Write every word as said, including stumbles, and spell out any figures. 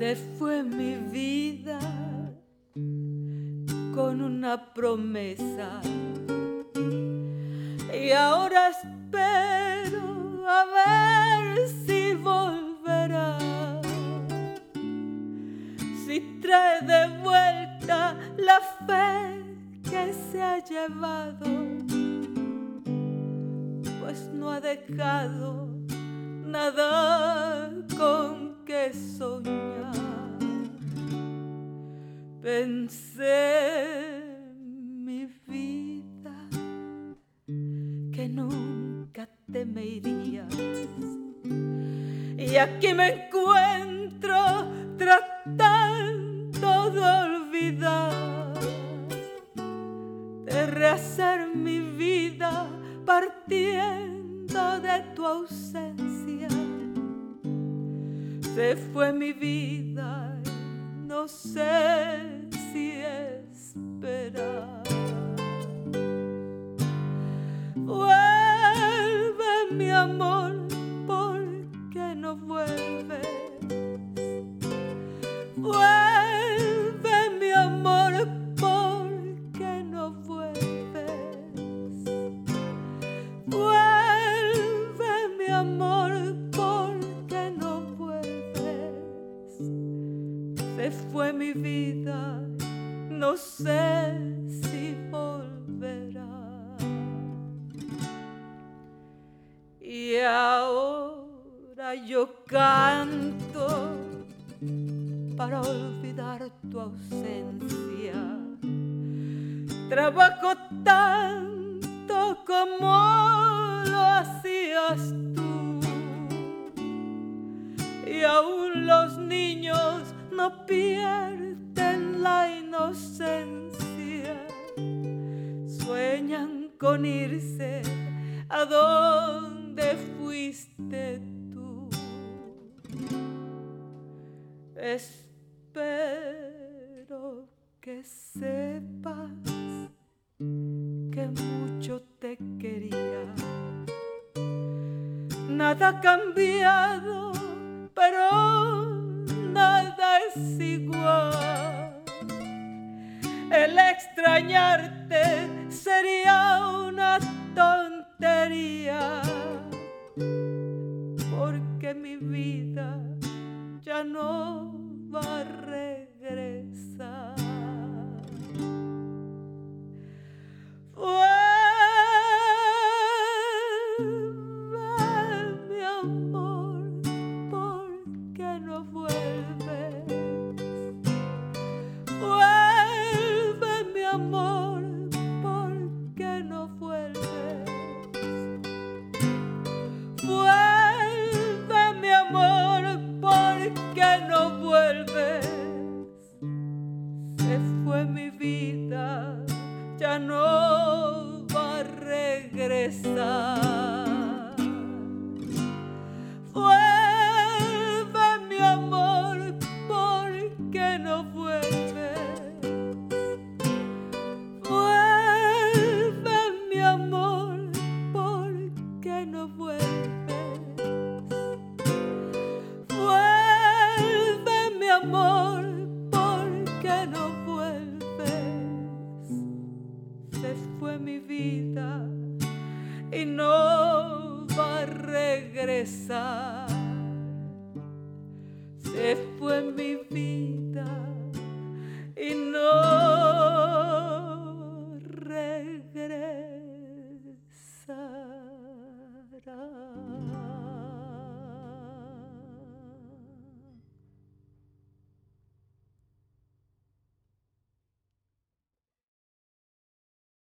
Se fue mi vida con una promesa y ahora espero a ver si volverá, si trae de vuelta la fe que se ha llevado, pues no ha dejado nada con que soñar. Pensé, mi vida, que nunca te me irías, y aquí me encuentro tratando de olvidar, de rehacer mi vida partiendo de tu ausencia. Se fue mi vida, no sé si esperar. Vuelve, mi amor, ¿por qué no vuelves? Vuelve, mi amor, ¿por qué no vuelves? Vuelve, mi amor, ¿por qué no vuelves? Se fue mi vida, no sé si volverá. Y ahora yo canto para olvidar tu ausencia. Trabajo tanto como lo hacías tú, y aún los niños no pierden la inocencia. Sueñan con irse a donde fuiste tú. Espero que sepas que mucho te quería. Nada ha cambiado, pero nada es igual. El extrañarte sería una tontería, porque mi vida ya no va a regresar. Vuelve, mi amor, ¿por qué no vuelves? Vuelve, mi amor, ¿por qué no vuelves? Vuelve, mi amor, ¿por qué no vuelves? Se fue mi vida, ya no va a regresar. Vuelve, mi amor, ¿por qué no vuelves? Vuelve, mi amor, ¿por qué no vuelves? Vuelve, mi amor, ¿por qué no vuelves? Se fue mi vida y no va a regresar. Se fue mi vida